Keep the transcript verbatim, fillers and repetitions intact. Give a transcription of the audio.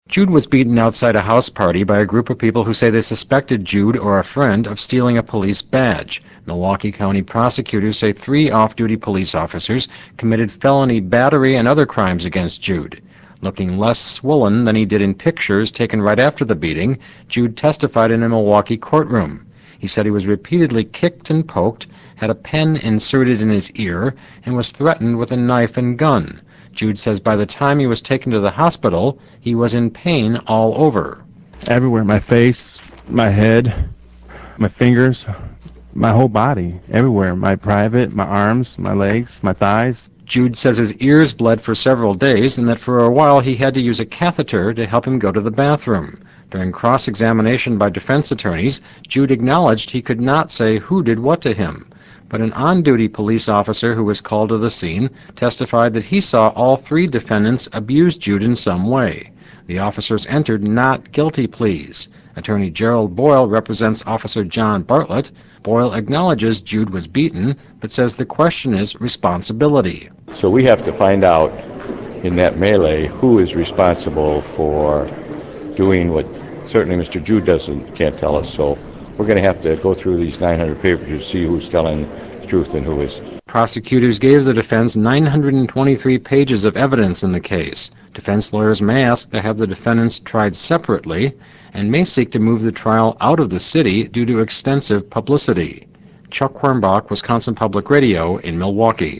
Jude was beaten outside a house party by a group of people who say they suspected Jude or a friend of stealing a police badge. Milwaukee County prosecutors say three off-duty police officers committed felony battery and other crimes against Jude. Looking less swollen than he did in pictures taken right after the beating, Jude testified in a Milwaukee courtroom. He said he was repeatedly kicked and poked, had a pen inserted in his ear, and was threatened with a knife and gun. Jude says by the time he was taken to the hospital, he was in pain all over. Everywhere, my face, my head, my fingers, my whole body, everywhere, my private, my arms, my legs, my thighs. Jude says his ears bled for several days and that for a while he had to use a catheter to help him go to the bathroom. During cross-examination by defense attorneys, Jude acknowledged he could not say who did what to him. But an on-duty police officer who was called to the scene testified that he saw all three defendants abuse Jude in some way. The officers entered not guilty pleas. Attorney Gerald Boyle represents Officer John Bartlett. Boyle acknowledges Jude was beaten, but says the question is responsibility. So we have to find out in that melee who is responsible for doing what certainly Mister Jude doesn't can't tell us. So we're going to have to go through these nine hundred papers to see who's telling the truth and who isn't. Prosecutors gave the defense nine hundred twenty-three pages of evidence in the case. Defense lawyers may ask to have the defendants tried separately and may seek to move the trial out of the city due to extensive publicity. Chuck Quirmbach, Wisconsin Public Radio in Milwaukee.